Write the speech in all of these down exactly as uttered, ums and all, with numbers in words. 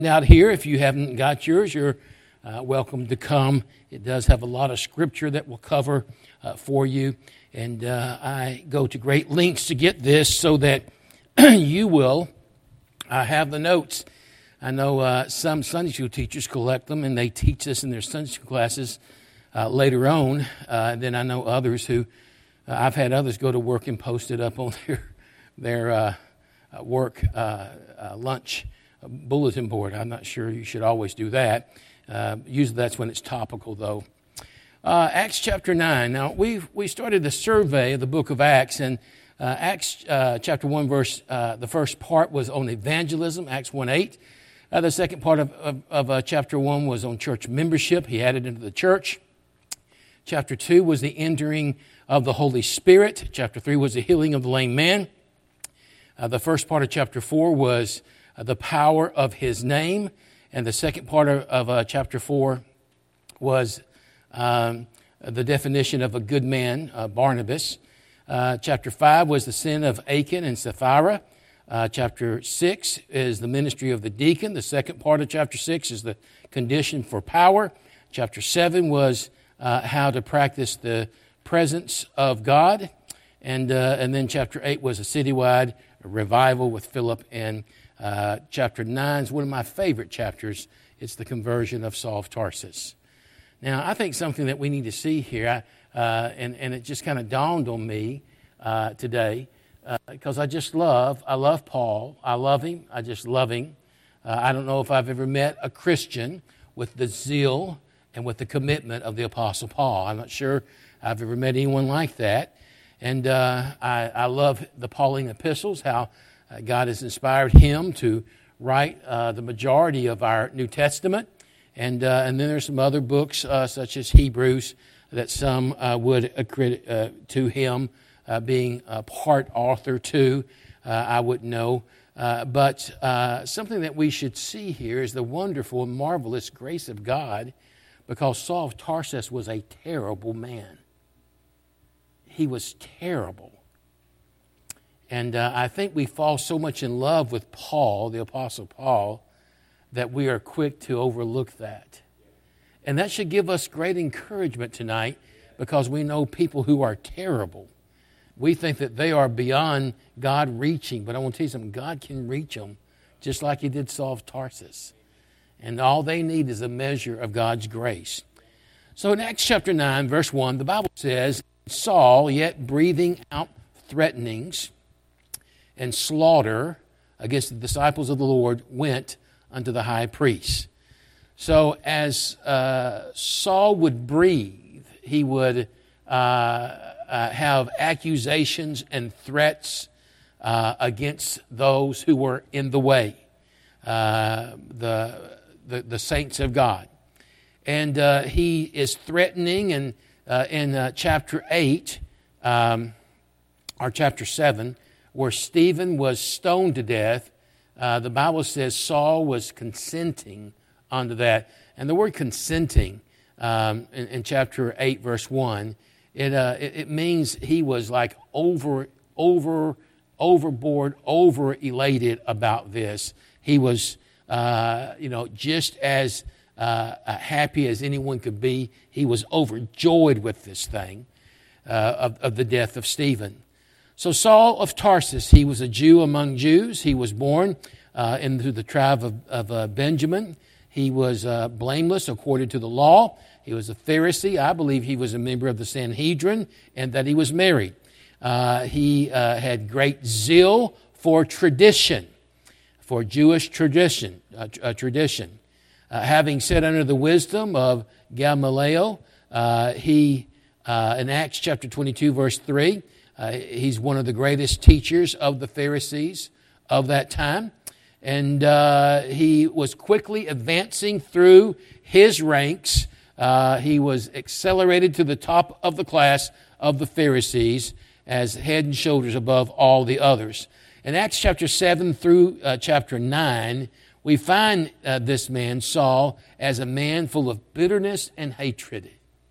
Out here, if you haven't got yours, you're uh, welcome to come. It does have a lot of scripture that we'll cover uh, for you, and uh, I go to great lengths to get this so that you will uh, have the notes. I know uh, some Sunday school teachers collect them, and they teach this in their Sunday school classes uh, later on. Uh, then I know others who, uh, I've had others go to work and post it up on their, their uh, work uh, uh, lunch bulletin board. I'm not sure you should always do that. Uh, usually that's when it's topical, though. Uh, Acts chapter nine. Now, we we started the survey of the book of Acts, and uh, Acts uh, chapter one, verse, uh, the first part was on evangelism, Acts one eight. Uh, the second part of, of, of uh, chapter one was on church membership. He added into the church. Chapter two was the entering of the Holy Spirit. Chapter three was the healing of the lame man. Uh, the first part of chapter four was Uh, the power of his name. And the second part of, of uh, chapter four was um, the definition of a good man, uh, Barnabas. Uh, chapter five was the sin of Achan and Sapphira. Uh, chapter six is the ministry of the deacon. The second part of chapter six is the condition for power. Chapter seven was uh, how to practice the presence of God. And, uh, and then chapter eight was a citywide revival with Philip and Uh, chapter nine is one of my favorite chapters. It's the conversion of Saul of Tarsus. Now, I think something that we need to see here, I, uh, and, and it just kind of dawned on me uh, today, because uh, I just love, I love Paul. I love him. I just love him. Uh, I don't know if I've ever met a Christian with the zeal and with the commitment of the Apostle Paul. I'm not sure I've ever met anyone like that. And uh, I, I love the Pauline epistles, how Uh, God has inspired him to write uh, the majority of our New Testament. And uh, and then there's some other books, uh, such as Hebrews, that some uh, would accredit uh, to him uh, being a part author to. Uh, I wouldn't know. Uh, but uh, something that we should see here is the wonderful and marvelous grace of God, because Saul of Tarsus was a terrible man. He was terrible. And uh, I think we fall so much in love with Paul, the Apostle Paul, that we are quick to overlook that. And that should give us great encouragement tonight, because we know people who are terrible. We think that they are beyond God reaching, but I want to tell you something, God can reach them just like he did Saul of Tarsus. And all they need is a measure of God's grace. So in Acts chapter nine, verse one, the Bible says, Saul, yet breathing out threatenings and slaughter against the disciples of the Lord, went unto the high priest. So as uh, Saul would breathe, he would uh, uh, have accusations and threats uh, against those who were in the way, uh, the, the the saints of God. And uh, he is threatening, and uh, in uh, chapter eight, um, or chapter seven, where Stephen was stoned to death, uh, the Bible says Saul was consenting unto that. And the word consenting um, in, in chapter eight, verse one, it, uh, it it means he was like over, over, overboard, over elated about this. He was, uh, you know, just as uh, happy as anyone could be. He was overjoyed with this thing uh, of, of the death of Stephen. So Saul of Tarsus, he was a Jew among Jews. He was born uh, into the tribe of, of uh, Benjamin. He was uh, blameless according to the law. He was a Pharisee. I believe he was a member of the Sanhedrin, and that he was married. Uh, he uh, had great zeal for tradition, for Jewish tradition. Uh, uh, tradition. Uh, having sat under the wisdom of Gamaliel, uh, he, uh, in Acts chapter twenty-two, verse three, Uh, he's one of the greatest teachers of the Pharisees of that time. And uh, he was quickly advancing through his ranks. Uh, he was accelerated to the top of the class of the Pharisees as head and shoulders above all the others. In Acts chapter seven through uh, chapter nine, we find uh, this man, Saul, as a man full of bitterness and hatred.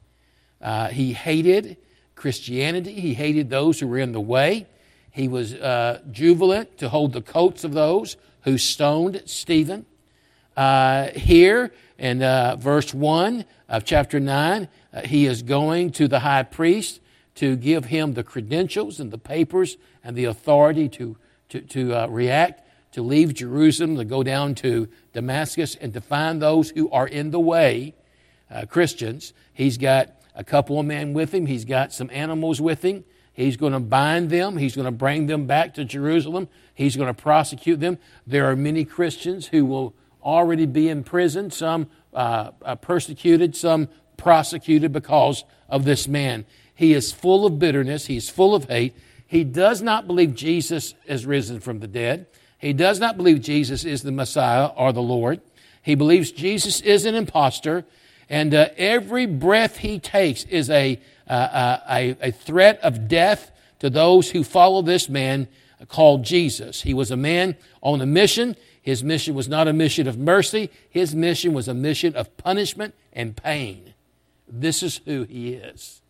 Uh, he hated Christianity. He hated those who were in the way. He was uh, jubilant to hold the coats of those who stoned Stephen. Uh, here in uh, verse one of chapter nine, uh, he is going to the high priest to give him the credentials and the papers and the authority to, to, to uh, react, to leave Jerusalem, to go down to Damascus and to find those who are in the way, uh, Christians. He's got a couple of men with him. He's got some animals with him. He's going to bind them. He's going to bring them back to Jerusalem. He's going to prosecute them. There are many Christians who will already be in prison, some uh, uh, persecuted, some prosecuted because of this man. He is full of bitterness. He is full of hate. He does not believe Jesus is risen from the dead. He does not believe Jesus is the Messiah or the Lord. He believes Jesus is an imposter, and uh, every breath he takes is a, uh, a, a threat of death to those who follow this man called Jesus. He was a man on a mission. His mission was not a mission of mercy. His mission was a mission of punishment and pain. This is who he is.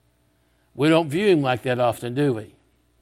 We don't view him like that often, do we?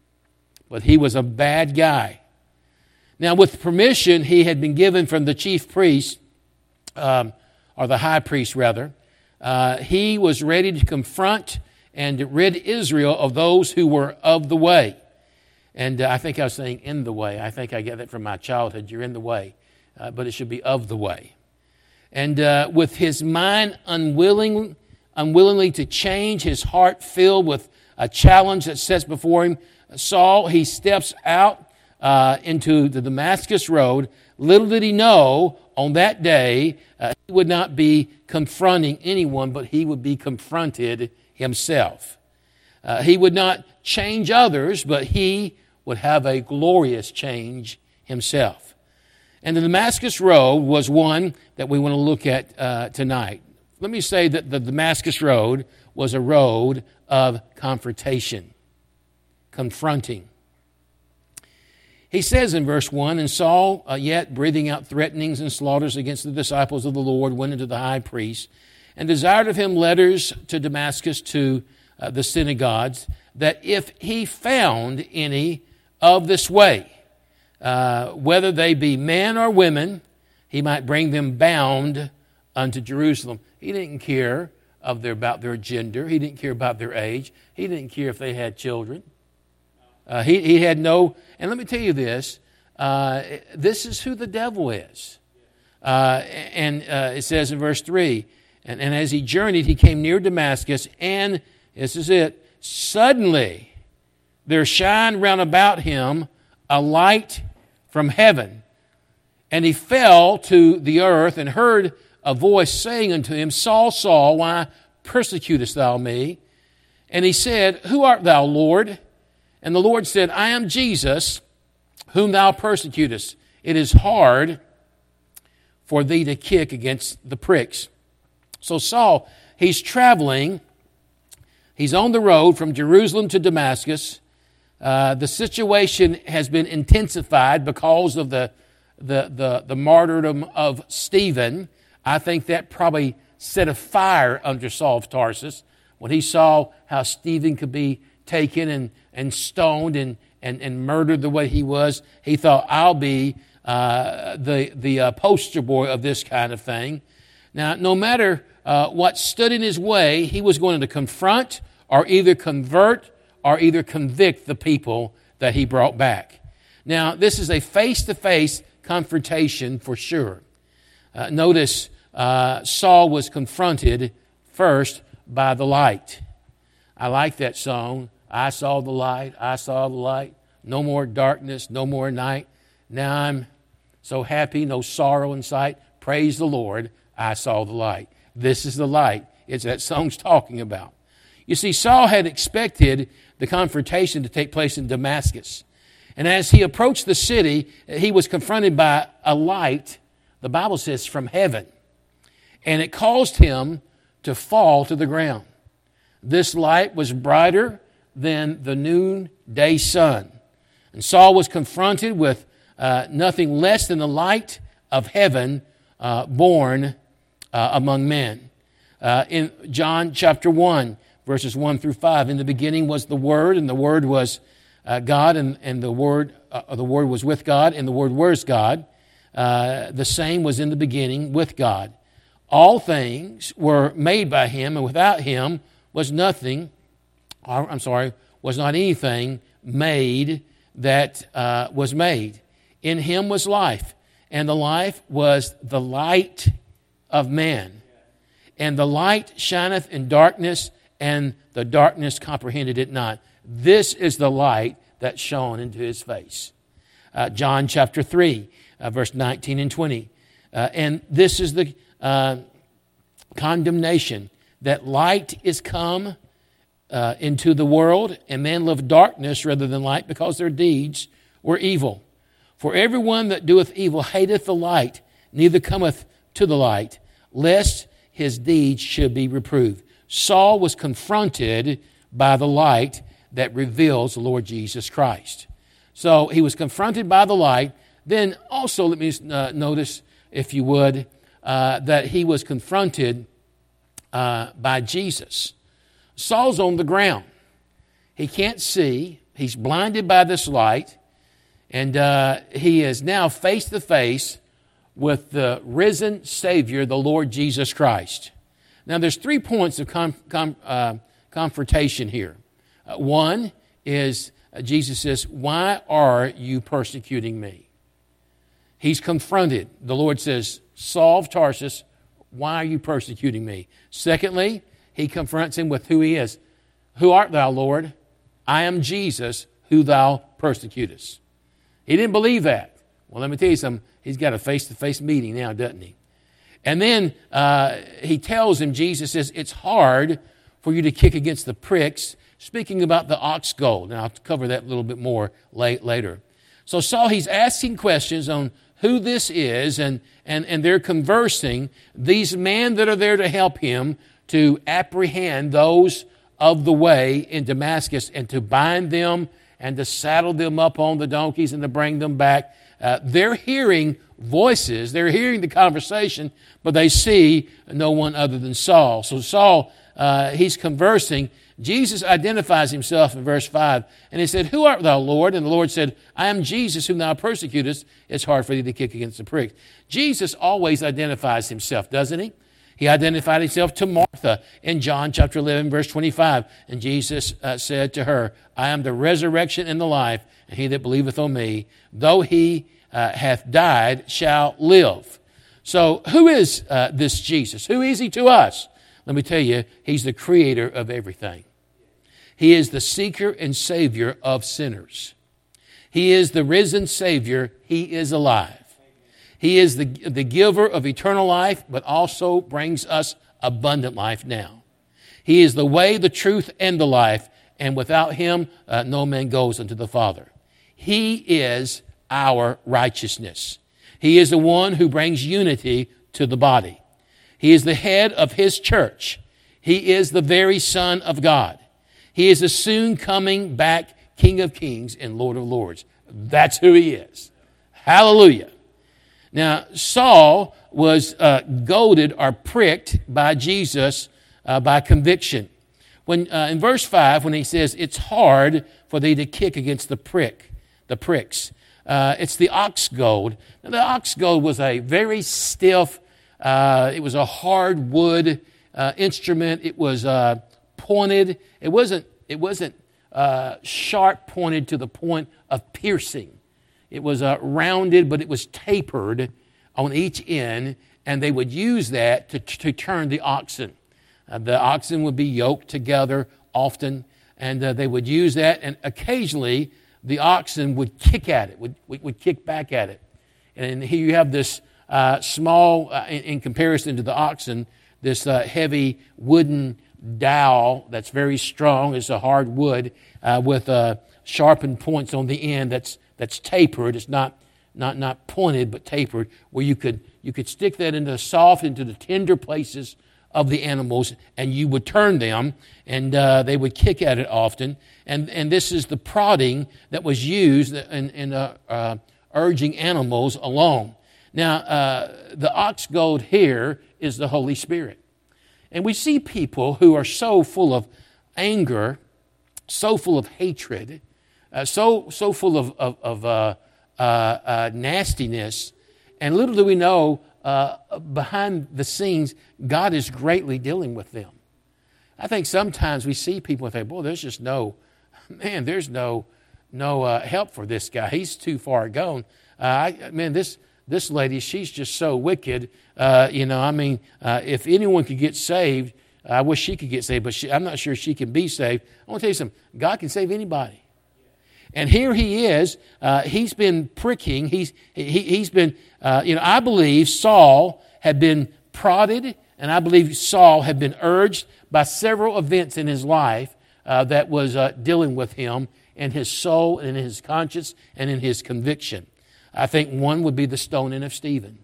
But he was a bad guy. Now, with permission he had been given from the chief priest, um, or the high priest rather, uh, he was ready to confront and to rid Israel of those who were of the way. And uh, I think I was saying in the way. I think I get that from my childhood. You're in the way. Uh, but it should be of the way. And uh, with his mind unwilling, unwillingly to change, his heart filled with a challenge that sets before him, Saul, he steps out uh, into the Damascus road. Little did he know on that day uh, he would not be confronting anyone, but he would be confronted himself. Uh, he would not change others, but he would have a glorious change himself. And the Damascus Road was one that we want to look at uh, tonight. Let me say that the Damascus Road was a road of confrontation, confronting. He says in verse one, and Saul, uh, yet breathing out threatenings and slaughters against the disciples of the Lord, went into the high priest and desired of him letters to Damascus to uh, the synagogues, that if he found any of this way, uh, whether they be men or women, he might bring them bound unto Jerusalem. He didn't care of their, about their gender. He didn't care about their age. He didn't care if they had children. Uh, he, he had no, and let me tell you this, uh, this is who the devil is. Uh, and uh, it says in verse three, and, and as he journeyed, he came near Damascus, and this is it, suddenly there shined round about him a light from heaven. And he fell to the earth and heard a voice saying unto him, Saul, Saul, why persecutest thou me? And he said, Who art thou, Lord? And the Lord said, I am Jesus, whom thou persecutest. It is hard for thee to kick against the pricks. So Saul, he's traveling. He's on the road from Jerusalem to Damascus. Uh, the situation has been intensified because of the, the, the, the martyrdom of Stephen. I think that probably set a fire under Saul of Tarsus when he saw how Stephen could be taken and, and stoned and, and, and murdered the way he was. He thought, I'll be uh, the, the uh, poster boy of this kind of thing. Now, no matter uh, what stood in his way, he was going to confront or either convert or either convict the people that he brought back. Now, this is a face-to-face confrontation for sure. Uh, notice uh, Saul was confronted first by the light. I like that song. I saw the light, I saw the light. No more darkness, no more night. Now I'm so happy, no sorrow in sight. Praise the Lord, I saw the light. This is the light. It's that song's talking about. You see, Saul had expected the confrontation to take place in Damascus. And as he approached the city, he was confronted by a light, the Bible says, from heaven. And it caused him to fall to the ground. This light was brighter than the noonday sun. And Saul was confronted with uh, nothing less than the light of heaven uh, born uh, among men. Uh, in John chapter one, verses one through five, in the beginning was the Word, and the Word was uh, God, and, and the Word uh, the Word was with God, and the Word was God. Uh, the same was in the beginning with God. All things were made by him, and without him was nothing, or, I'm sorry, was not anything made that uh, was made. In him was life, and the life was the light of man. And the light shineth in darkness, and the darkness comprehended it not. This is the light that shone into his face. Uh, John chapter three, uh, verse nineteen and twenty. Uh, and this is the uh, condemnation, that light is come uh, into the world, and men love darkness rather than light, because their deeds were evil. For everyone that doeth evil hateth the light, neither cometh to the light, lest his deeds should be reproved. Saul was confronted by the light that reveals the Lord Jesus Christ. So he was confronted by the light. Then also let me uh, notice, if you would, uh, that he was confronted uh, by Jesus. Saul's on the ground. He can't see. He's blinded by this light. And uh, he is now face to face with the risen Savior, the Lord Jesus Christ. Now, there's three points of com- com- uh, confrontation here. Uh, one is uh, Jesus says, "Why are you persecuting me?" He's confronted. The Lord says, "Saul of Tarsus, why are you persecuting me?" Secondly, he confronts him with who he is. "Who art thou, Lord?" "I am Jesus, who thou persecutest." He didn't believe that. Well, let me tell you something. He's got a face-to-face meeting now, doesn't he? And then uh, he tells him, Jesus says, "It's hard for you to kick against the pricks," speaking about the ox goad. And I'll cover that a little bit more late, later. So Saul, he's asking questions on who this is, and, and, and they're conversing. These men that are there to help him to apprehend those of the way in Damascus and to bind them and to saddle them up on the donkeys and to bring them back. Uh, they're hearing voices. They're hearing the conversation, but they see no one other than Saul. So Saul, uh, he's conversing. Jesus identifies himself in verse five, and he said, "Who art thou, Lord?" And the Lord said, "I am Jesus, whom thou persecutest. It's hard for thee to kick against the pricks." Jesus always identifies himself, doesn't he? He identified himself to Martha in John chapter eleven, verse twenty-five. And Jesus uh, said to her, "I am the resurrection and the life, and he that believeth on me, though he uh, hath died, shall live." So who is uh, this Jesus? Who is he to us? Let me tell you, he's the creator of everything. He is the seeker and savior of sinners. He is the risen Savior. He is alive. He is the, the giver of eternal life, but also brings us abundant life now. He is the way, the truth, and the life, and without him, uh, no man goes unto the Father. He is our righteousness. He is the one who brings unity to the body. He is the head of his church. He is the very Son of God. He is the soon coming back King of Kings and Lord of Lords. That's who he is. Hallelujah. Now, Saul was uh, goaded or pricked by Jesus uh, by conviction. When uh, in verse five, when he says, "It's hard for thee to kick against the prick, the pricks," uh, it's the ox goad. Now, the ox goad was a very stiff, uh, it was a hard wood uh, instrument. It was uh, pointed. It wasn't. It wasn't uh, sharp pointed to the point of piercing. It was uh, rounded, but it was tapered on each end, and they would use that to, to turn the oxen. Uh, the oxen would be yoked together often, and uh, they would use that, and occasionally the oxen would kick at it, would, would, would kick back at it. And here you have this uh, small, uh, in, in comparison to the oxen, this uh, heavy wooden dowel that's very strong. It's a hard wood uh, with uh, sharpened points on the end that's that's tapered. It's not not not pointed, but tapered, where you could you could stick that into the soft, into the tender places of the animals, and you would turn them, and uh, they would kick at it often. And and this is the prodding that was used in, in uh, uh, urging animals along. Now, uh, the ox goad here is the Holy Spirit. And we see people who are so full of anger, so full of hatred, uh, so so full of, of, of uh, uh, uh, nastiness, And little do we know, uh, behind the scenes, God is greatly dealing with them. I think sometimes we see people and think, boy, there's just no, man, there's no no uh, help for this guy. He's too far gone. Uh, I, man, this this lady, she's just so wicked. Uh, you know, I mean, uh, if anyone could get saved, I wish she could get saved, but she, I'm not sure she can be saved. I want to tell you something. God can save anybody. And here he is. Uh, he's been pricking. He's he, he's been. Uh, you know, I believe Saul had been prodded, and I believe Saul had been urged by several events in his life uh, that was uh, dealing with him in his soul and in his conscience and in his conviction. I think one would be the stoning of Stephen.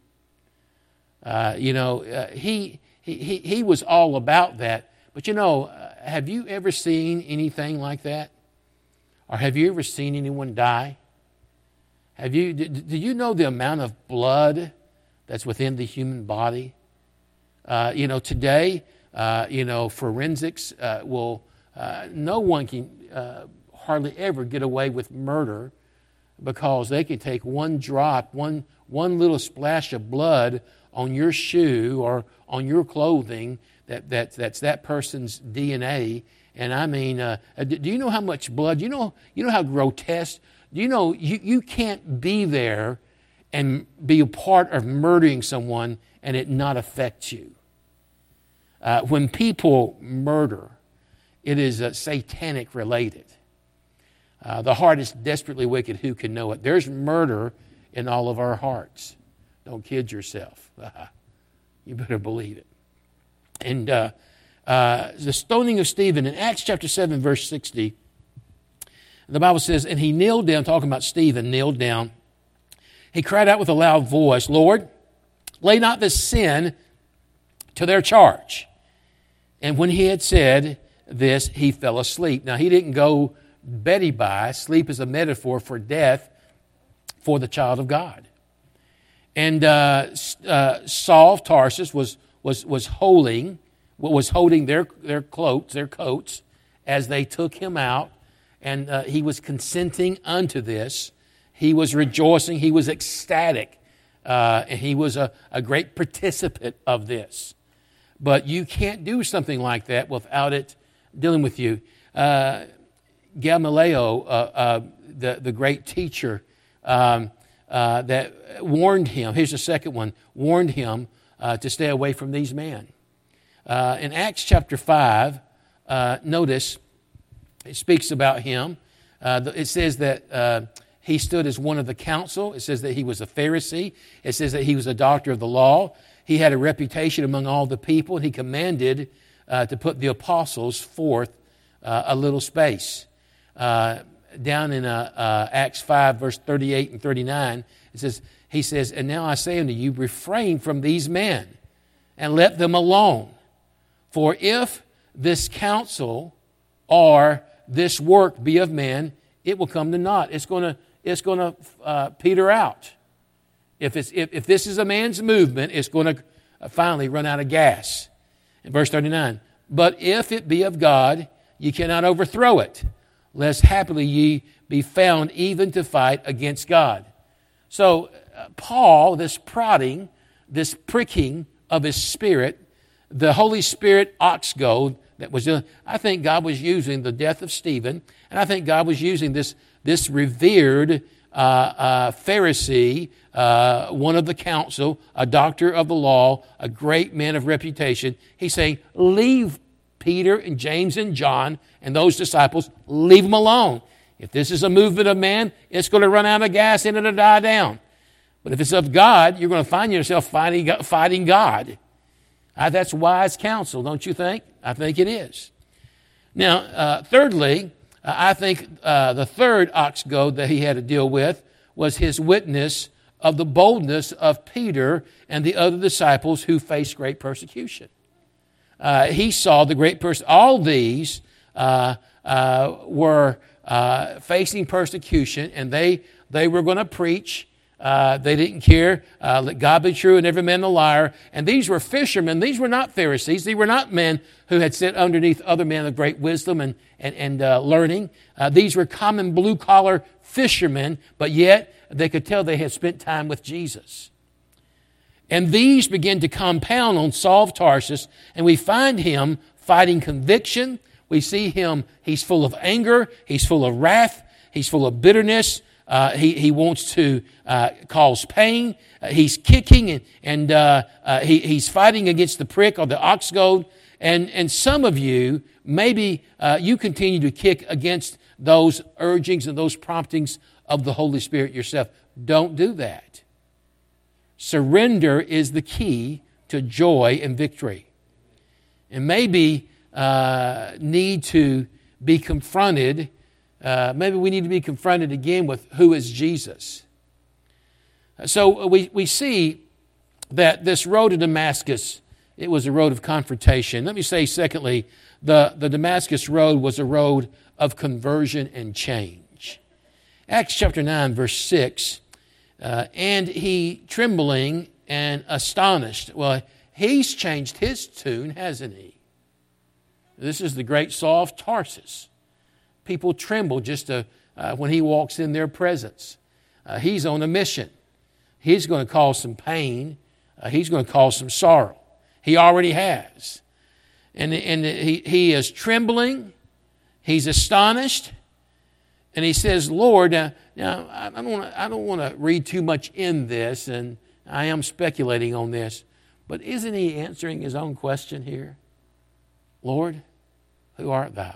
Uh, you know, uh, he, he he was all about that. But you know, uh, have you ever seen anything like that? Or have you ever seen anyone die? Have you? Do, do you know the amount of blood that's within the human body? Uh, you know, today, uh, you know, forensics uh, will. Uh, no one can uh, hardly ever get away with murder because they can take one drop, one one little splash of blood on your shoe or on your clothing that, that that's that person's D N A. And I mean, uh, do you know how much blood? You know, you know how grotesque. Do you know you, you can't be there and be a part of murdering someone and it not affect you? Uh, when people murder, it is uh, satanic related. Uh, the heart is desperately wicked. Who can know it? There's murder in all of our hearts. Don't kid yourself. You better believe it. And uh, uh, the stoning of Stephen in Acts chapter seven, verse sixty, the Bible says, and he kneeled down, talking about Stephen, kneeled down. He cried out with a loud voice, Lord, lay not this sin to their charge. And when he had said this, he fell asleep. Now, he didn't go Betty by. Sleep is a metaphor for death for the child of God. And uh, uh, Saul of Tarsus was was was holding was holding their their cloaks, their coats, as they took him out, and uh, he was consenting unto this. He was rejoicing. He was ecstatic, uh, and he was a, a great participant of this. But you can't do something like that without it dealing with you. Uh, Gamaliel, uh, uh, the, the great teacher um, uh, that warned him, here's the second one, warned him uh, to stay away from these men. Uh, in Acts chapter five, uh, notice, it speaks about him. Uh, it says that uh, he stood as one of the council. It says that he was a Pharisee. It says that he was a doctor of the law. He had a reputation among all the people, and he commanded uh, to put the apostles forth uh, a little space. Uh, down in uh, uh, Acts five, verse thirty-eight and thirty-nine, it says, he says, and now I say unto you, refrain from these men, and let them alone. For if this counsel or this work be of man, it will come to naught. It's going to it's going to uh, peter out. If, it's, if, if this is a man's movement, it's going to finally run out of gas. In verse thirty-nine, but if it be of God, ye cannot overthrow it, lest happily ye be found even to fight against God. So uh, Paul, this prodding, this pricking of his spirit, the Holy Spirit ox goad that was, uh, I think God was using the death of Stephen, and I think God was using this, this revered uh, uh, Pharisee, uh, one of the council, a doctor of the law, a great man of reputation. He's saying, leave Peter and James and John and those disciples, leave them alone. If this is a movement of man, it's going to run out of gas and it'll die down. But if it's of God, you're going to find yourself fighting, fighting God. Uh, that's wise counsel, don't you think? I think it is. Now, uh, thirdly, uh, I think uh, the third ox goad that he had to deal with was his witness of the boldness of Peter and the other disciples who faced great persecution. Uh, he saw the great person. All these uh, uh, were uh, facing persecution, and they they were going to preach. Uh, they didn't care. Uh, let God be true and every man a liar. And these were fishermen. These were not Pharisees. These were not men who had sat underneath other men of great wisdom and and, and uh, learning. Uh, these were common blue collar fishermen, but yet they could tell they had spent time with Jesus. And these begin to compound on Saul of Tarsus, and we find him fighting conviction. We see him, he's full of anger, he's full of wrath, he's full of bitterness. Uh, he, he wants to uh, cause pain. Uh, he's kicking and, and uh, uh, he, he's fighting against the prick or the ox goad. And, and some of you, maybe uh, you continue to kick against those urgings and those promptings of the Holy Spirit yourself. Don't do that. Surrender is the key to joy and victory. And maybe uh, need to be confronted. Uh, maybe we need to be confronted again with who is Jesus. So we, we see that this road to Damascus, it was a road of confrontation. Let me say, secondly, the, the Damascus road was a road of conversion and change. Acts chapter nine, verse six, uh, and he trembling and astonished. Well, he's changed his tune, hasn't he? This is the great Saul of Tarsus. People tremble just to, uh, when he walks in their presence. Uh, he's on a mission. He's going to cause some pain. Uh, he's going to cause some sorrow. He already has. And, and he, he is trembling. He's astonished. And he says, Lord, now, now I don't want to I don't want to read too much in this, and I am speculating on this, but isn't he answering his own question here? Lord, who art thou?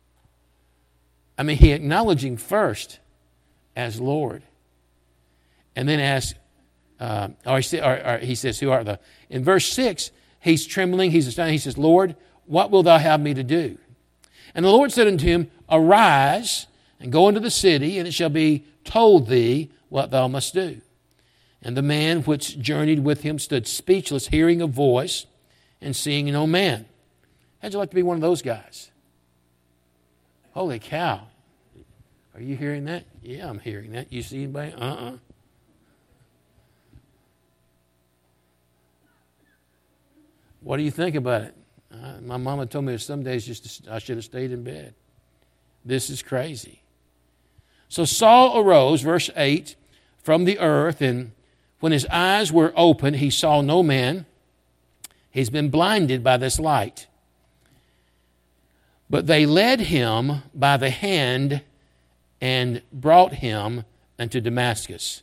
I mean, he acknowledging first as Lord, and then asks, uh, or, he, or, or he says, who art thou? In verse six, he's trembling, he's astonished. He says, Lord, what wilt thou have me to do? And the Lord said unto him, arise and go into the city, and it shall be told thee what thou must do. And the man which journeyed with him stood speechless, hearing a voice and seeing no man. How'd you like to be one of those guys? Holy cow. Are you hearing that? Yeah, I'm hearing that. You see anybody? Uh-uh. What do you think about it? Uh, my mama told me some days just I should have stayed in bed. This is crazy. So Saul arose, verse eight, from the earth, and when his eyes were open, he saw no man. He's been blinded by this light. But they led him by the hand and brought him unto Damascus.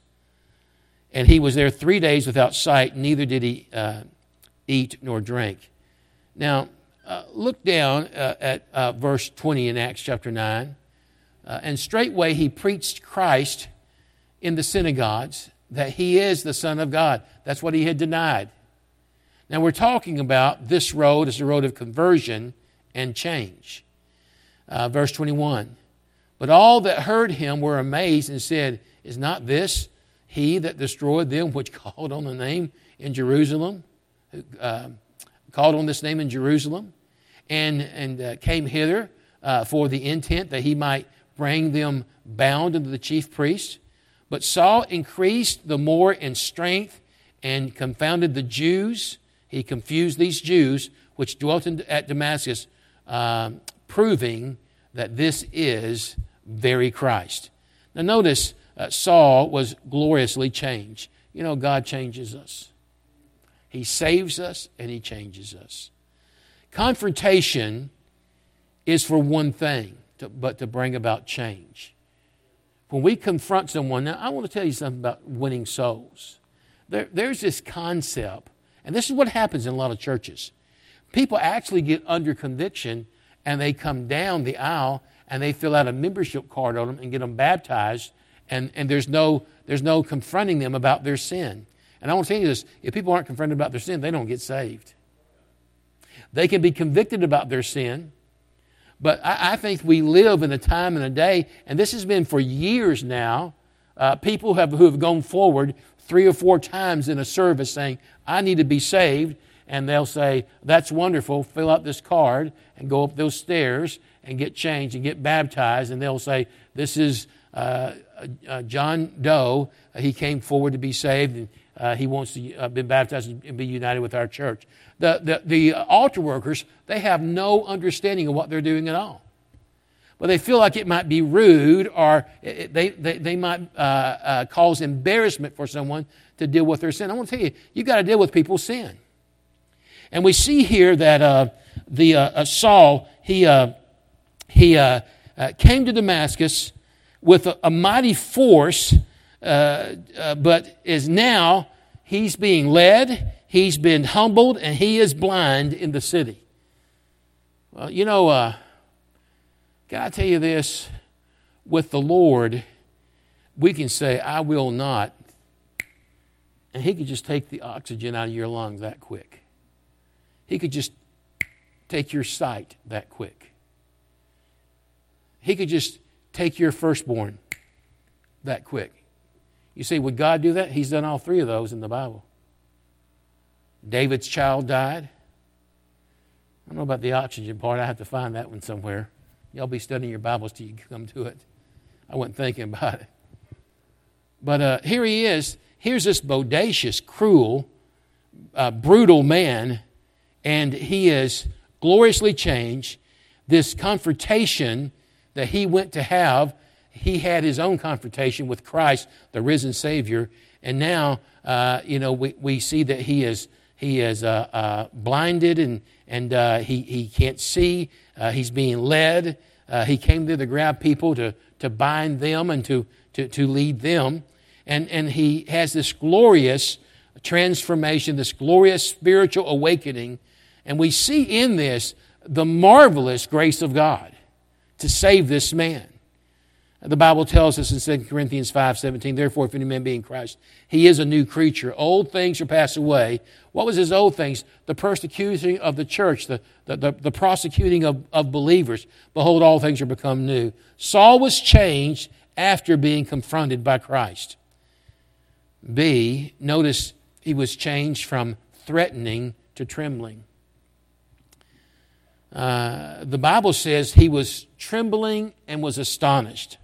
And he was there three days without sight, neither did he uh, eat nor drink. Now, uh, look down uh, at uh, verse twenty in Acts chapter nine. Uh, and straightway he preached Christ in the synagogues, that he is the Son of God. That's what he had denied. Now we're talking about this road as a road of conversion and change. Uh, verse twenty-one. But all that heard him were amazed and said, is not this he that destroyed them which called on the name in Jerusalem, uh, called on this name in Jerusalem, and, and uh, came hither uh, for the intent that he might bring them bound unto the chief priests? But Saul increased the more in strength and confounded the Jews. He confused these Jews which dwelt in, at Damascus, uh, proving that this is very Christ. Now notice, uh, Saul was gloriously changed. You know, God changes us. He saves us and he changes us. Confrontation is for one thing, to, but to bring about change. When we confront someone, now I want to tell you something about winning souls. There, there's this concept, and this is what happens in a lot of churches. People actually get under conviction and they come down the aisle and they fill out a membership card on them and get them baptized, and, and there's no there's no confronting them about their sin. And I want to tell you this, if people aren't confronted about their sin, they don't get saved. They can be convicted about their sin, but I, I think we live in a time and a day, and this has been for years now, uh, people have, who have gone forward three or four times in a service saying, I need to be saved, and they'll say, that's wonderful, fill out this card and go up those stairs and get changed and get baptized, and they'll say, this is uh, uh, John Doe, uh, he came forward to be saved, and uh, he wants to uh, be baptized and be united with our church. The, the, the altar workers, they have no understanding of what they're doing at all. But or they feel like it might be rude, or it, they, they, they might uh, uh, cause embarrassment for someone to deal with their sin. I want to tell you, you've got to deal with people's sin. And we see here that uh, the uh, uh, Saul, he, uh, he uh, uh, came to Damascus with a, a mighty force, uh, uh, but is now, he's being led, he's been humbled, and he is blind in the city. Well, you know, uh, can I tell you this? With the Lord, we can say, I will not, and he could just take the oxygen out of your lungs that quick. He could just take your sight that quick. He could just take your firstborn that quick. You say, would God do that? He's done all three of those in the Bible. David's child died. I don't know about the oxygen part. I have to find that one somewhere. Y'all be studying your Bibles till you come to it. I wasn't thinking about it. But uh, here he is. Here's this bodacious, cruel, uh, brutal man, and he is gloriously changed. This confrontation that he went to have, he had his own confrontation with Christ, the risen Savior, and now, uh, you know, we, we see that he is he is uh, uh, blinded and and uh, he he can't see. Uh, he's being led. Uh, he came to the grab people to to bind them and to to to lead them, and and he has this glorious transformation, this glorious spiritual awakening, and we see in this the marvelous grace of God to save this man. The Bible tells us in Second Corinthians five seventeen, therefore, if any man be in Christ, he is a new creature. Old things are passed away. What was his old things? The persecuting of the church, the, the, the, the prosecuting of, of believers. Behold, all things are become new. Saul was changed after being confronted by Christ. B, notice he was changed from threatening to trembling. Uh, the Bible says he was trembling and was astonished.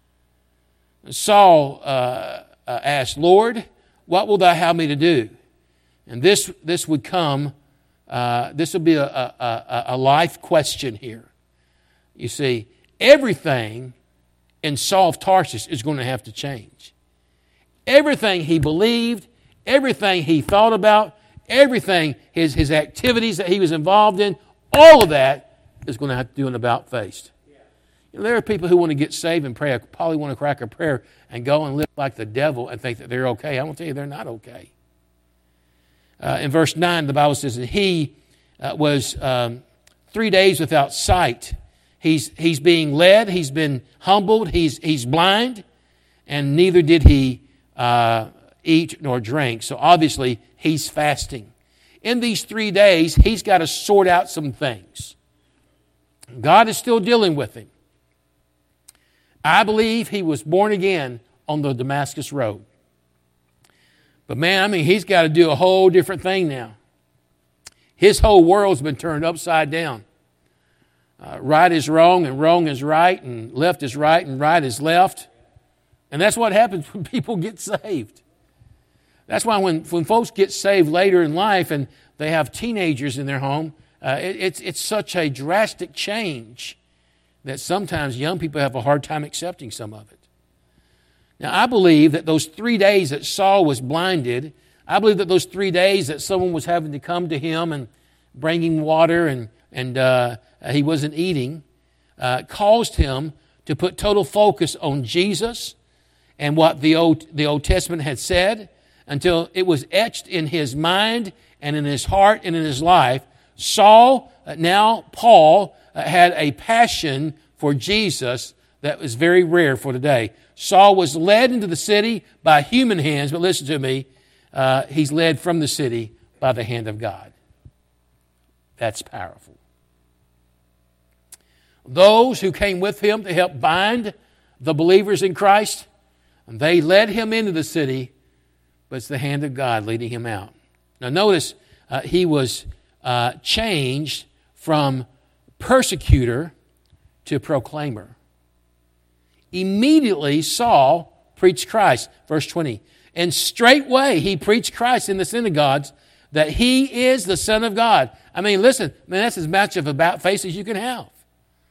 Saul uh, uh, asked, Lord, what wilt thou have me to do? And this this would come, uh, this would be a, a, a life question here. You see, everything in Saul of Tarsus is going to have to change. Everything he believed, everything he thought about, everything, his, his activities that he was involved in, all of that is going to have to do an about-face. You know, there are people who want to get saved and pray, probably want to crack a prayer and go and live like the devil and think that they're okay. I want to tell you, they're not okay. Uh, in verse nine, the Bible says that he uh, was um, three days without sight. He's he's being led. He's been humbled. He's he's blind, and neither did he uh, eat nor drink. So obviously, he's fasting. In these three days, he's got to sort out some things. God is still dealing with him. I believe he was born again on the Damascus Road. But man, I mean, he's got to do a whole different thing now. His whole world's been turned upside down. Uh, right is wrong and wrong is right and left is right and right is left. And that's what happens when people get saved. That's why when, when folks get saved later in life and they have teenagers in their home, uh, it, it's, it's such a drastic change that sometimes young people have a hard time accepting some of it. Now, I believe that those three days that Saul was blinded, I believe that those three days that someone was having to come to him and bring him water and, and uh, he wasn't eating, uh, caused him to put total focus on Jesus and what the Old, the Old Testament had said until it was etched in his mind and in his heart and in his life. Saul, uh, now Paul, uh, had a passion for Jesus that was very rare for today. Saul was led into the city by human hands, but listen to me, uh, he's led from the city by the hand of God. That's powerful. Those who came with him to help bind the believers in Christ, they led him into the city, but it's the hand of God leading him out. Now notice, uh, he was uh, changed from persecutor to proclaimer. Immediately Saul preached Christ. Verse twenty. And straightway he preached Christ in the synagogues that he is the Son of God. I mean, listen, man, that's as much of about face as you can have.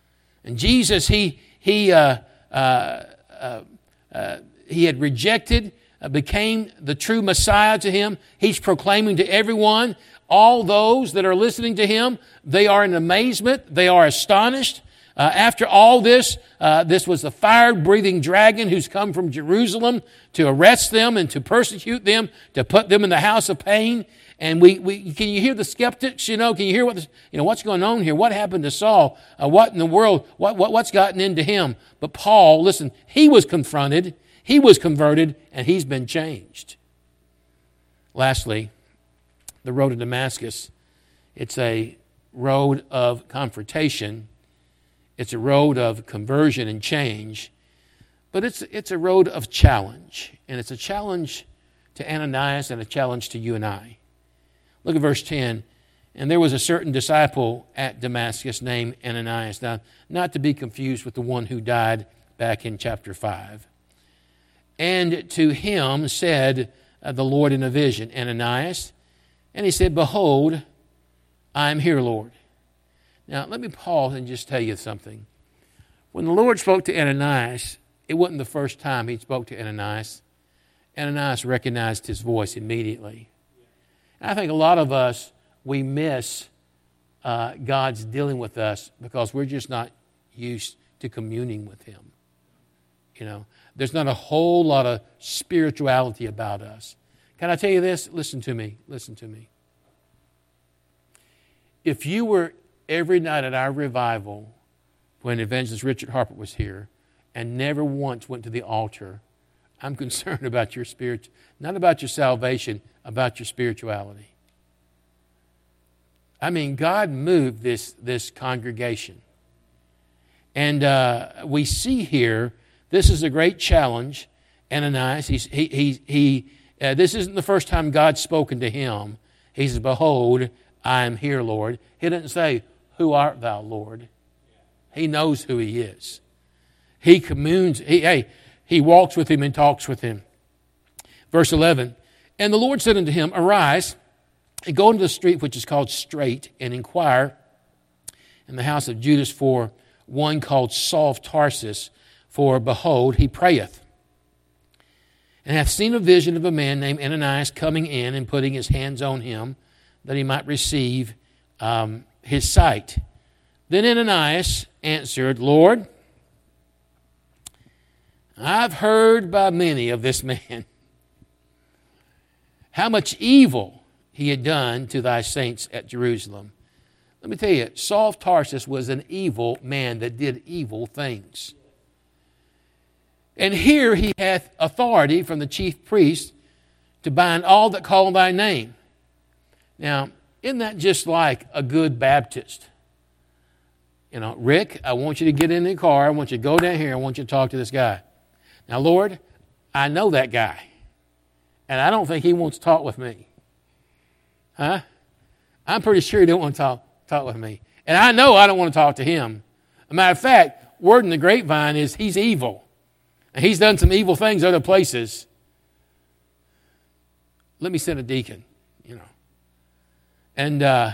And Jesus, he he uh, uh, uh, uh, he had rejected, uh, became the true Messiah to him. He's proclaiming to everyone, all those that are listening to him, they are in amazement. They are astonished. Uh, after all this, uh, this was the fire-breathing dragon who's come from Jerusalem to arrest them and to persecute them, to put them in the house of pain. And we, we can you hear the skeptics? You know, can you hear what this, you know what's going on here? What happened to Saul? Uh, what in the world? What, what what's gotten into him? But Paul, listen, he was confronted, he was converted, and he's been changed. Lastly, the road to Damascus. It's a road of confrontation. It's a road of conversion and change, but it's it's a road of challenge, and it's a challenge to Ananias and a challenge to you and I. Look at verse ten. And there was a certain disciple at Damascus named Ananias. Now, not to be confused with the one who died back in chapter five. And to him said uh, the Lord in a vision, Ananias. And he said, Behold, I am here, Lord. Now, let me pause and just tell you something. When the Lord spoke to Ananias, it wasn't the first time he spoke to Ananias. Ananias recognized his voice immediately. And I think a lot of us, we miss uh, God's dealing with us because we're just not used to communing with him. You know, there's not a whole lot of spirituality about us. Can I tell you this? Listen to me. Listen to me. If you were every night at our revival when Evangelist Richard Harper was here and never once went to the altar, I'm concerned about your spirit, not about your salvation, about your spirituality. I mean, God moved this, this congregation. And uh, we see here, this is a great challenge. Ananias, he's, he, he, he, uh, this isn't the first time God's spoken to him. He says, Behold, I am here, Lord. He didn't say, Who art thou, Lord? He knows who he is. He communes, he, hey, he walks with him and talks with him. Verse eleven, And the Lord said unto him, Arise, and go into the street which is called Straight, and inquire in the house of Judas for one called Saul of Tarsus, for behold, he prayeth, and hath seen a vision of a man named Ananias coming in and putting his hands on him, that he might receive um, his sight. Then Ananias answered, Lord, I've heard by many of this man how much evil he had done to thy saints at Jerusalem. Let me tell you, Saul of Tarsus was an evil man that did evil things. And here he hath authority from the chief priest to bind all that call thy name. Now, isn't that just like a good Baptist? You know, Rick, I want you to get in the car. I want you to go down here. I want you to talk to this guy. Now, Lord, I know that guy. And I don't think he wants to talk with me. Huh? I'm pretty sure he don't want to talk, talk with me. And I know I don't want to talk to him. As a matter of fact, word in the grapevine is he's evil. And he's done some evil things other places. Let me send a deacon, you know. And, uh,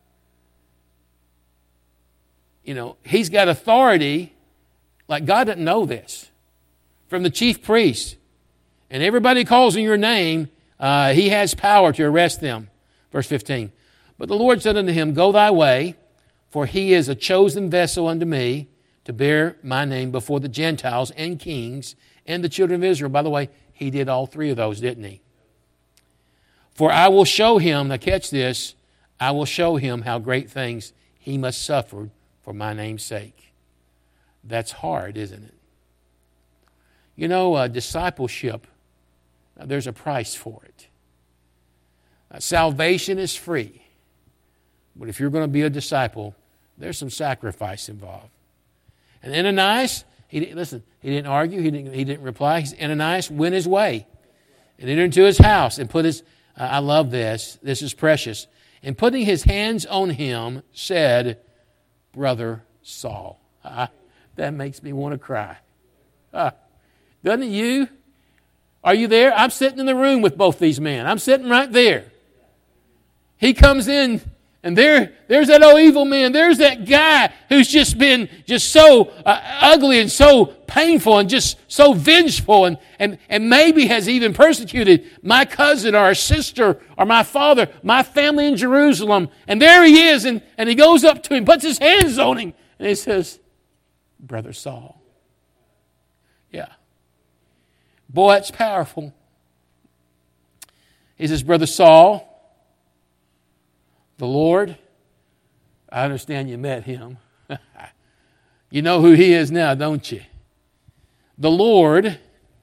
you know, he's got authority, like God doesn't know this, from the chief priest. And everybody calls in your name, uh, he has power to arrest them. Verse fifteen. But the Lord said unto him, Go thy way, for he is a chosen vessel unto me to bear my name before the Gentiles and kings and the children of Israel. By the way, he did all three of those, didn't he? For I will show him, now catch this, I will show him how great things he must suffer for my name's sake. That's hard, isn't it? You know, uh, discipleship, uh, there's a price for it. Uh, salvation is free. But if you're going to be a disciple, there's some sacrifice involved. And Ananias, he didn't, listen, he didn't argue, he didn't, he didn't reply. Ananias went his way and entered into his house and put his, uh, I love this, this is precious, and putting his hands on him said, Brother Saul. Uh, that makes me want to cry. Uh, doesn't it you? Are you there? I'm sitting in the room with both these men. I'm sitting right there. He comes in And there, there's that old evil man. There's that guy who's just been just so uh, ugly and so painful and just so vengeful and, and, and maybe has even persecuted my cousin or a sister or my father, my family in Jerusalem. And there he is, and, and he goes up to him, puts his hands on him, and he says, Brother Saul. Yeah. Boy, that's powerful. He says, Brother Saul, the Lord, I understand you met him. You know who he is now, don't you? The Lord,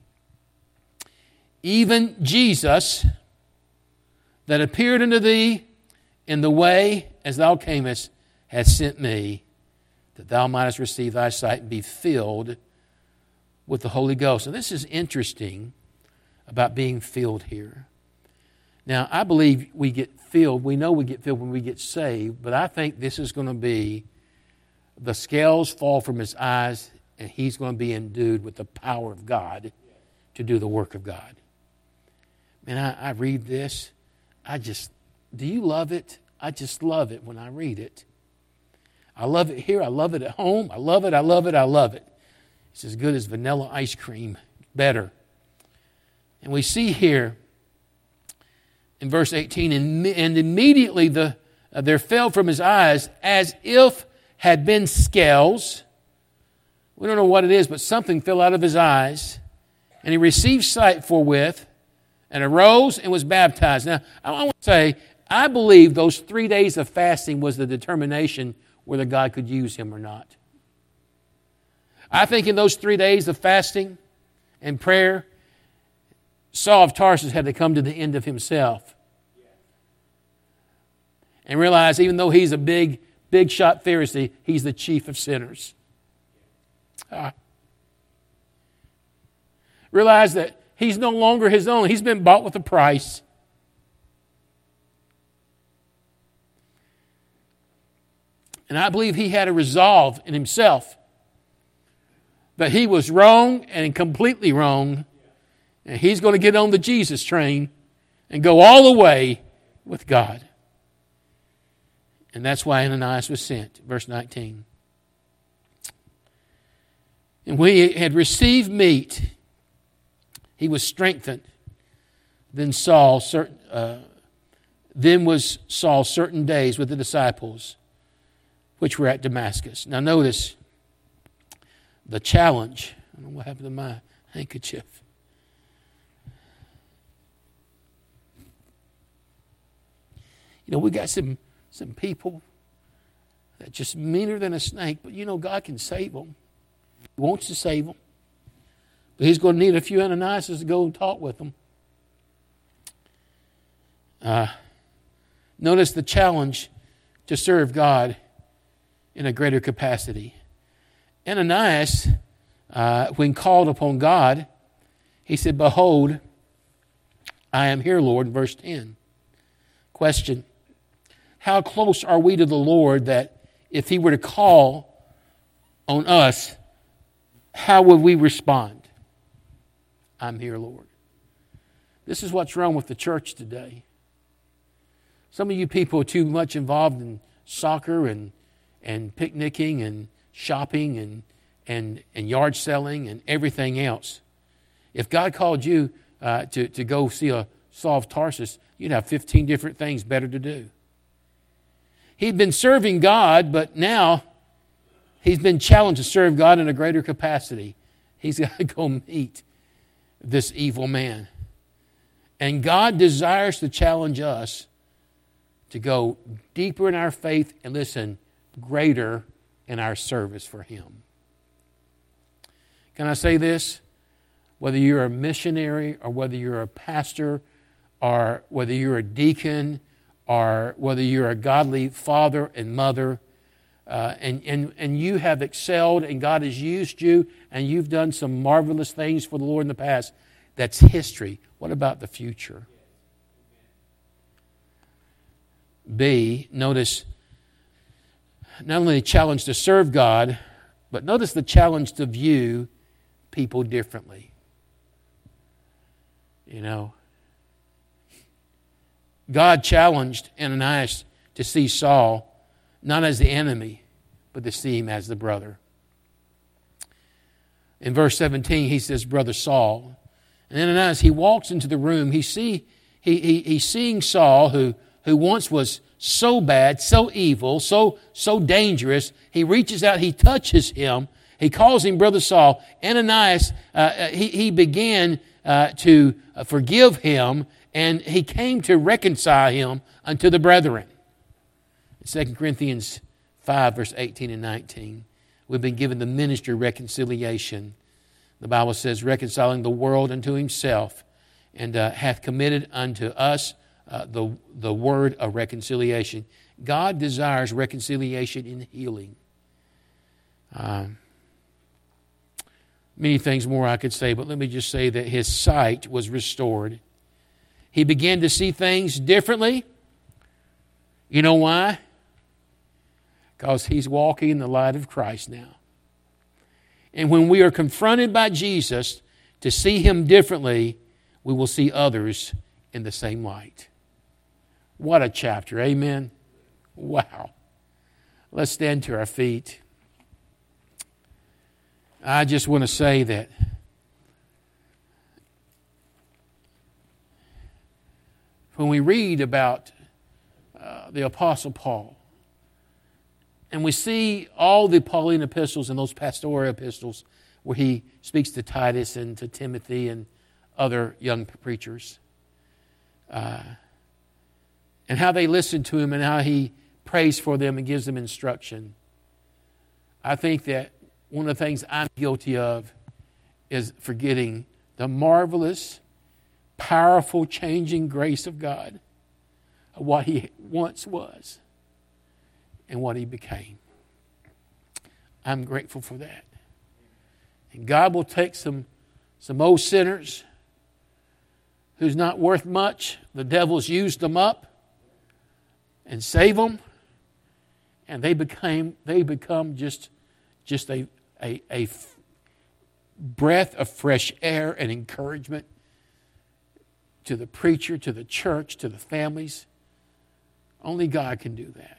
even Jesus, that appeared unto thee in the way as thou camest, hath sent me, that thou mightest receive thy sight and be filled with the Holy Ghost. And this is interesting about being filled here. Now, I believe we get filled. We know we get filled when we get saved, but I think this is going to be the scales fall from his eyes and he's going to be endued with the power of God to do the work of God. Man, I, I read this. I just, do you love it? I just love it when I read it. I love it here. I love it at home. I love it. I love it. I love it. It's as good as vanilla ice cream. Better. And we see here, in verse eighteen, and, and immediately the uh, there fell from his eyes as if had been scales. We don't know what it is, but something fell out of his eyes. And he received sight forthwith and arose and was baptized. Now, I want to say, I believe those three days of fasting was the determination whether God could use him or not. I think in those three days of fasting and prayer, Saul of Tarsus had to come to the end of himself and realize even though he's a big, big shot Pharisee, he's the chief of sinners. Ah. Realize that he's no longer his own. He's been bought with a price. And I believe he had a resolve in himself that he was wrong and completely wrong. And he's going to get on the Jesus train and go all the way with God. And that's why Ananias was sent. Verse nineteen. And when he had received meat, he was strengthened. Then Saul, certain, uh, then was Saul certain days with the disciples, which were at Damascus. Now notice the challenge. I don't know what happened to my handkerchief. You know, we got some, some people that are just meaner than a snake, but you know God can save them. He wants to save them. But he's going to need a few Ananias to go and talk with them. Uh, notice the challenge to serve God in a greater capacity. Ananias, uh, when called upon God, he said, Behold, I am here, Lord, in verse ten. Question, how close are we to the Lord that if he were to call on us, how would we respond? I'm here, Lord. This is what's wrong with the church today. Some of you people are too much involved in soccer and, and picnicking and shopping and, and, and yard selling and everything else. If God called you uh, to, to go see a Saul of Tarsus, you'd have fifteen different things better to do. He'd been serving God, but now he's been challenged to serve God in a greater capacity. He's got to go meet this evil man. And God desires to challenge us to go deeper in our faith and, listen, greater in our service for him. Can I say this? Whether you're a missionary or whether you're a pastor or whether you're a deacon or whether you're a godly father and mother, uh, and, and, and you have excelled and God has used you and you've done some marvelous things for the Lord in the past, that's history. What about the future? B, notice not only the challenge to serve God, but notice the challenge to view people differently. You know, God challenged Ananias to see Saul not as the enemy, but to see him as the brother. In verse seventeen, he says, Brother Saul. And then as he walks into the room, he see he, he he's seeing Saul, who who once was so bad, so evil, so so dangerous. He reaches out, he touches him, he calls him Brother Saul. Ananias, uh, he he began uh, to forgive him, and he came to reconcile him unto the brethren. In Second Corinthians five, verse eighteen and nineteen, we've been given the ministry of reconciliation. The Bible says, reconciling the world unto himself, and uh, hath committed unto us uh, the, the word of reconciliation. God desires reconciliation in healing. Uh, many things more I could say, but let me just say that his sight was restored. He began to see things differently. You know why? Because he's walking in the light of Christ now. And when we are confronted by Jesus to see him differently, we will see others in the same light. What a chapter, amen? Wow. Let's stand to our feet. I just want to say that when we read about uh, the Apostle Paul, and we see all the Pauline epistles and those pastoral epistles where he speaks to Titus and to Timothy and other young preachers. Uh, and how they listen to him and how he prays for them and gives them instruction. I think that one of the things I'm guilty of is forgetting the marvelous, powerful, changing grace of God, of what he once was and what he became. I'm grateful for that. And God will take some, some old sinners who's not worth much. The devil's used them up and save them. And they became they become just, just a, a, a breath of fresh air and encouragement to the preacher, to the church, to the families. Only God can do that.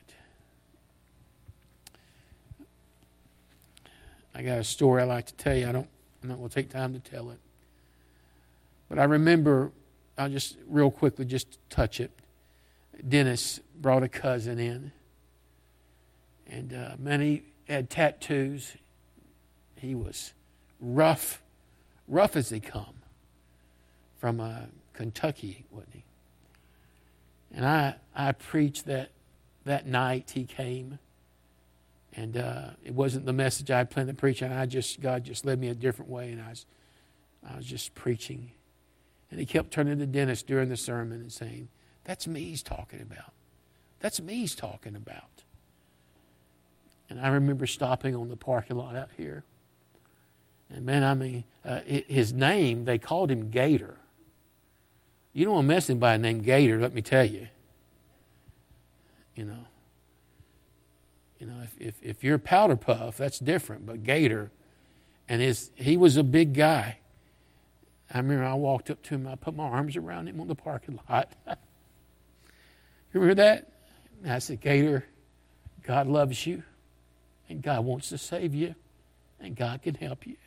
I got a story I like to tell you. I don't, I'm not going to take time to tell it. But I remember, I'll just real quickly just touch it. Dennis brought a cousin in. And uh, many had tattoos. He was rough, rough as they come. From uh, Kentucky, wasn't he? And I, I preached that, that night he came. And uh, it wasn't the message I had planned to preach, and I just God just led me a different way, and I was I was just preaching. And he kept turning to Dennis during the sermon and saying, "That's me he's talking about. That's me he's talking about." And I remember stopping on the parking lot out here. And man, I mean, uh, his name, they called him Gator. You don't want to mess anybody named Gator, let me tell you. You know. You know, if, if, if you're Powder Puff, that's different. But Gator, and his, he was a big guy. I remember I walked up to him, I put my arms around him on the parking lot. You remember that? And I said, Gator, God loves you, and God wants to save you, and God can help you.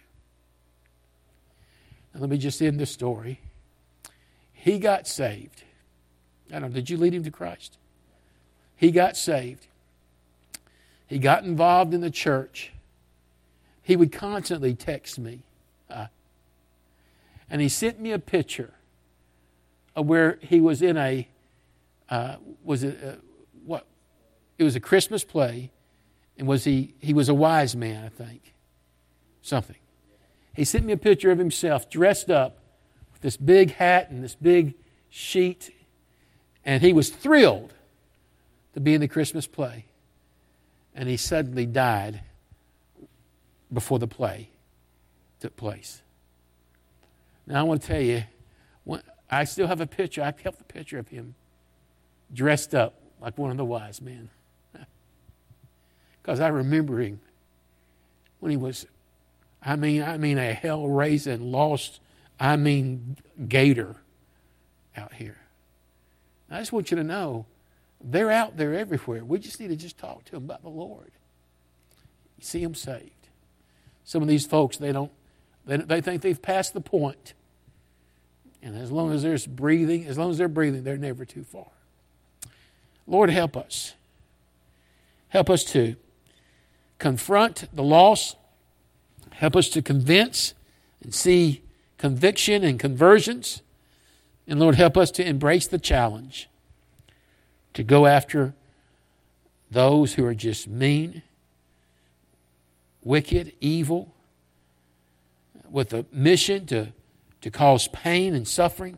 Now, let me just end the story. He got saved. I don't know, did you lead him to Christ? He got saved. He got involved in the church. He would constantly text me. Uh, and he sent me a picture of where he was in a, uh, was it, uh, what? It was a Christmas play. And was he, he was a wise man, I think. Something. He sent me a picture of himself dressed up with this big hat and this big sheet. And he was thrilled to be in the Christmas play. And he suddenly died before the play took place. Now I want to tell you, when, I still have a picture. I kept the picture of him dressed up like one of the wise men. Because I remember him when he was, I mean, I mean a hell-raising, lost, I mean, gator out here. I just want you to know They're out there everywhere. We just need to just talk to them about the Lord. You see them saved. Some of these folks, they don't, they, they think they've passed the point. And as long as there's breathing, as long as they're breathing, they're never too far. Lord, help us. Help us to confront the loss. Help us to convince and see conviction and conversions. And Lord, help us to embrace the challenge to go after those who are just mean, wicked, evil, with a mission to, to cause pain and suffering,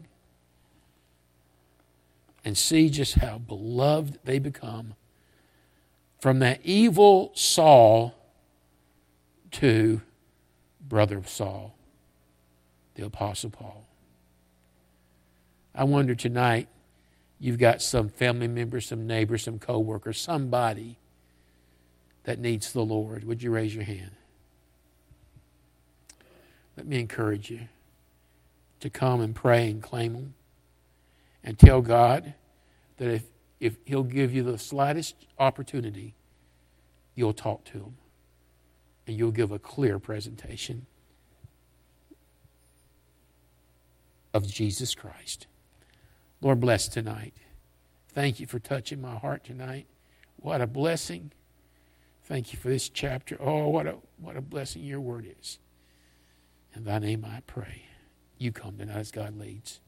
and see just how beloved they become from that evil Saul to brother of Saul, the Apostle Paul. I wonder tonight, you've got some family member, some neighbor, some co-worker, somebody that needs the Lord. Would you raise your hand? Let me encourage you to come and pray and claim them and tell God that if, if He'll give you the slightest opportunity, you'll talk to Him and you'll give a clear presentation of Jesus Christ. Lord, bless tonight. Thank you for touching my heart tonight. What a blessing. Thank you for this chapter. Oh, what a what a blessing your word is. In thy name I pray. You come tonight as God leads.